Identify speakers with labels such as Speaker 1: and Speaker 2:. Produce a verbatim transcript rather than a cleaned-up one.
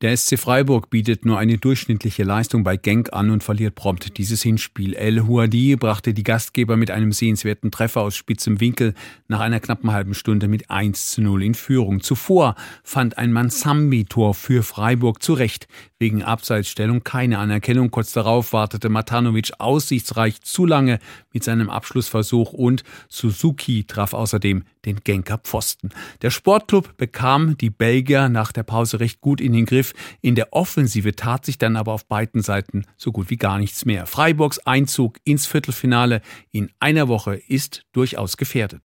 Speaker 1: Der S C Freiburg bietet nur eine durchschnittliche Leistung bei Genk an und verliert prompt dieses Hinspiel. El Houadi brachte die Gastgeber mit einem sehenswerten Treffer aus spitzem Winkel nach einer knappen halben Stunde mit eins zu null in Führung. Zuvor fand ein Mansambi-Tor für Freiburg zurecht. Wegen Abseitsstellung keine Anerkennung. Kurz darauf wartete Matanovic aussichtsreich zu lange mit seinem Abschlussversuch und Suzuki traf außerdem den Genker Pfosten. Der Sportclub bekam die Belgier nach der Pause recht gut in den Griff. In der Offensive tat sich dann aber auf beiden Seiten so gut wie gar nichts mehr. Freiburgs Einzug ins Viertelfinale in einer Woche ist durchaus gefährdet.